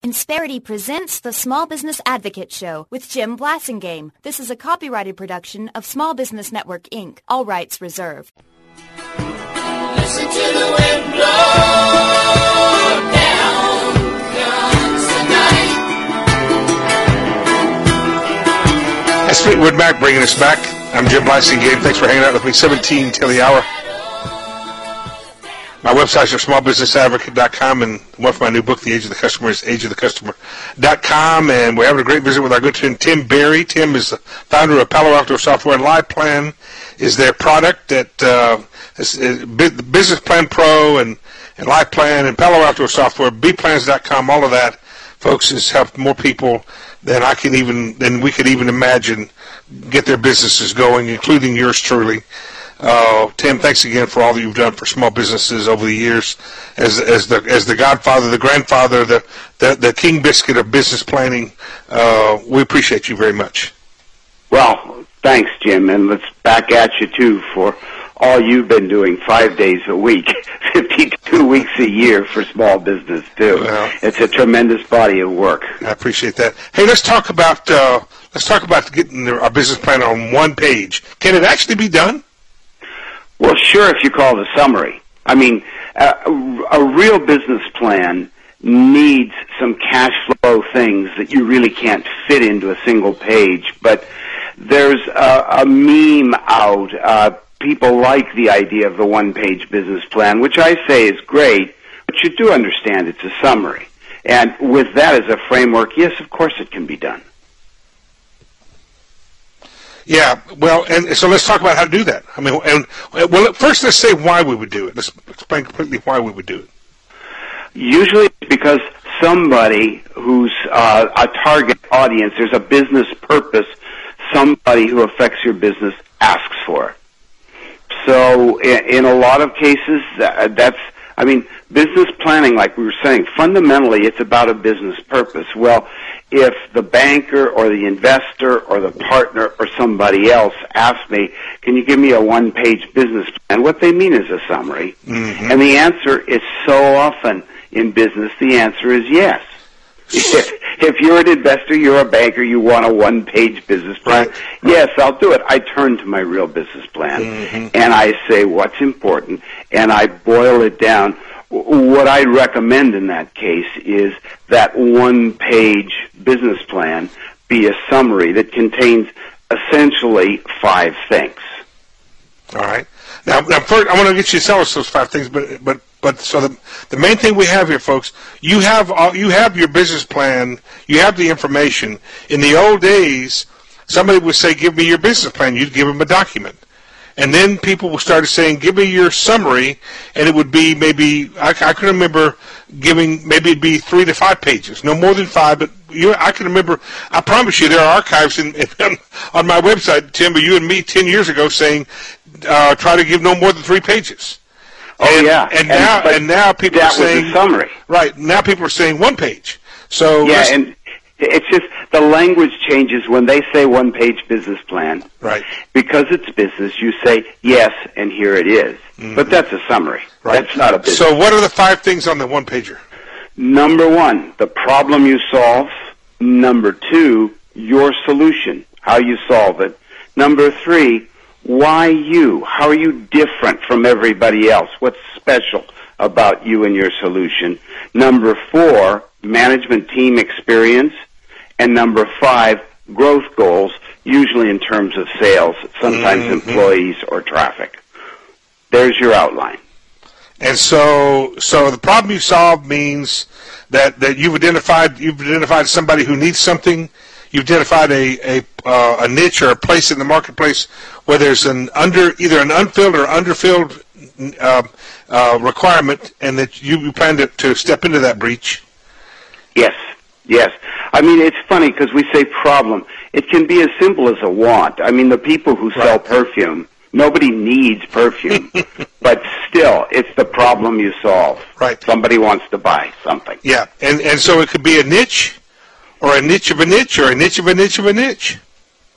Insperity presents the Small Business Advocate Show with Jim Blasingame. This is a copyrighted production of Small Business Network, Inc. All rights reserved. Listen to the wind blow down tonight. That's Fleetwood Mac bringing us back. I'm Jim Blasingame. Thanks for hanging out with me. 17 till the hour. My websites are smallbusinessadvocate.com, and one for my new book, The Age of the Customer, is ageofthecustomer.com. And we're having a great visit with our good friend Tim Berry. Tim is the founder of Palo Alto Software, and LivePlan is their product that Business Plan Pro and LivePlan and Palo Alto Software, bplans.com, all of that, folks, has helped more people than we could even imagine get their businesses going, including yours truly. Tim, thanks again for all that you've done for small businesses over the years, as the godfather, the grandfather, the king biscuit of business planning. We appreciate you very much. Well, thanks, Jim, and let's back at you too for all you've been doing 5 days a week, 52 weeks a year for small business too. Well, it's a tremendous body of work. I appreciate that. Hey, let's talk about getting our business plan on one page. Can it actually be done? Well, sure, if you call it a summary. I mean, a real business plan needs some cash flow things that you really can't fit into a single page. But there's a meme out. People like the idea of the one-page business plan, which I say is great, but you do understand it's a summary. And with that as a framework, yes, of course it can be done. Yeah, well, and so let's talk about how to do that. I mean, first let's say why we would do it. Let's explain completely why we would do it. Usually it's because somebody who's a target audience, there's a business purpose, somebody who affects your business asks for it. So in a lot of cases, business planning, like we were saying, fundamentally it's about a business purpose. Well, if the banker or the investor or the partner or somebody else asks me, can you give me a one-page business plan? What they mean is a summary. Mm-hmm. And the answer is so often in business, the answer is yes. If you're an investor, you're a banker, you want a one-page business plan, right. Yes, I'll do it. I turn to my real business plan, mm-hmm. and I say what's important, and I boil it down. What I recommend in that case is that one-page business plan be a summary that contains essentially 5 things. All right. Now first, I want to get you to tell us those 5 things, but so the main thing we have here, folks, you have your business plan, you have the information. In the old days, somebody would say, "Give me your business plan." You'd give them a document. And then people started saying, "Give me your summary," and it would be maybe, I can remember giving, maybe it'd be 3 to 5 pages, no more than 5, but I can remember, I promise you there are archives on my website, Tim, but you and me 10 years ago saying, try to give no more than 3 pages. And now people are saying, was a summary. Right, now people are saying 1 page. So yeah, and it's just the language changes when they say one-page business plan. Right. Because it's business, you say, yes, and here it is. Mm-hmm. But that's a summary. Right. That's not a business. So what are the 5 things on the one-pager? Number 1, the problem you solve. Number 2, your solution, how you solve it. Number 3, why you? How are you different from everybody else? What's special about you and your solution? Number 4, management team experience. And number 5, growth goals, usually in terms of sales, sometimes mm-hmm. employees or traffic. There's your outline. And so the problem you solve means that you've identified somebody who needs something. You've identified a niche or a place in the marketplace where there's either an unfilled or underfilled requirement, and that you plan to step into that breach. Yes. I mean, it's funny because we say problem. It can be as simple as a want. I mean, the people who sell perfume, nobody needs perfume, but still, it's the problem you solve. Right. Somebody wants to buy something. Yeah, and so it could be a niche, or a niche of a niche, or a niche of a niche of a niche.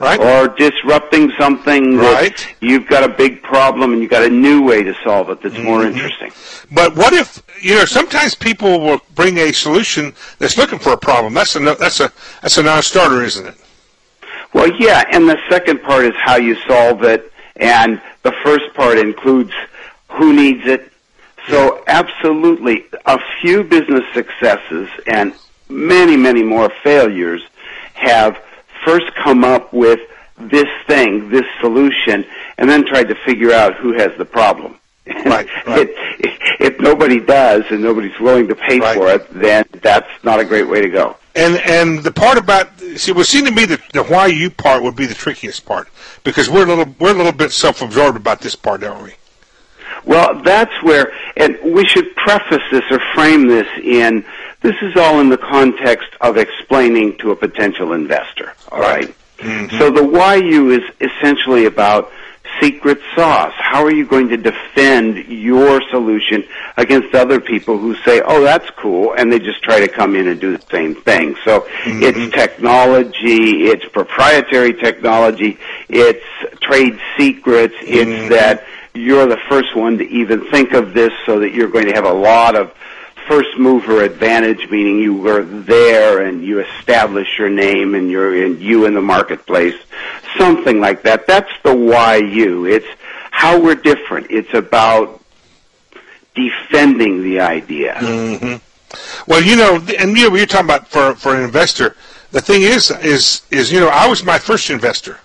Right. Or disrupting something Right. that you've got a big problem and you've got a new way to solve it that's more interesting. But what if, sometimes people will bring a solution that's looking for a problem. That's a non-starter, isn't it? Well, yeah, and the second part is how you solve it, and the first part includes who needs it. So absolutely, a few business successes and many, many more failures have first come up with this thing, this solution, and then tried to figure out who has the problem. Right. If nobody does and nobody's willing to pay for it, then that's not a great way to go. And the part about, it would seem to me that the why you part would be the trickiest part, because we're a little bit self-absorbed about this part, don't we? Well, that's where, and we should preface this or frame this in, this is all in the context of explaining to a potential investor, all right? Mm-hmm. So the why you is essentially about secret sauce. How are you going to defend your solution against other people who say, oh, that's cool, and they just try to come in and do the same thing? So it's technology, it's proprietary technology, it's trade secrets, it's that you're the first one to even think of this so that you're going to have a lot of first mover advantage, meaning you were there and you establish your name and you in the marketplace, something like that. That's the why you. It's how we're different. It's about defending the idea. Mm-hmm. Well, you're talking about for an investor. The thing is, I was my first investor,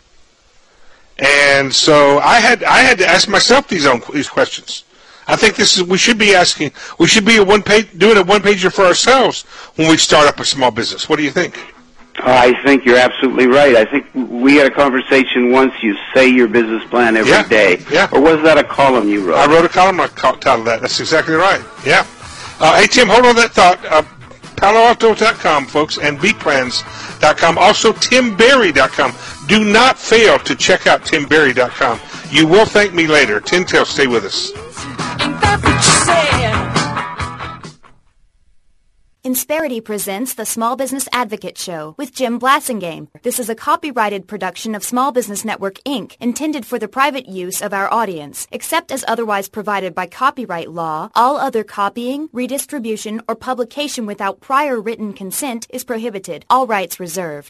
and so I had to ask myself these questions. I think we should be doing a one-pager for ourselves when we start up a small business. What do you think? I think you're absolutely right. I think we had a conversation once. You say your business plan every day. Yeah. Or was that a column you wrote? I wrote a column. I titled that. That's exactly right. Yeah. Hey, Tim, hold on that thought. PaloAlto.com, folks, and bplans.com. Also, timberry.com. Do not fail to check out timberry.com. You will thank me later. Tintel, stay with us. Insperity presents the Small Business Advocate Show with Jim Blasingame. This is a copyrighted production of Small Business Network, Inc., intended for the private use of our audience. Except as otherwise provided by copyright law, all other copying, redistribution, or publication without prior written consent is prohibited. All rights reserved.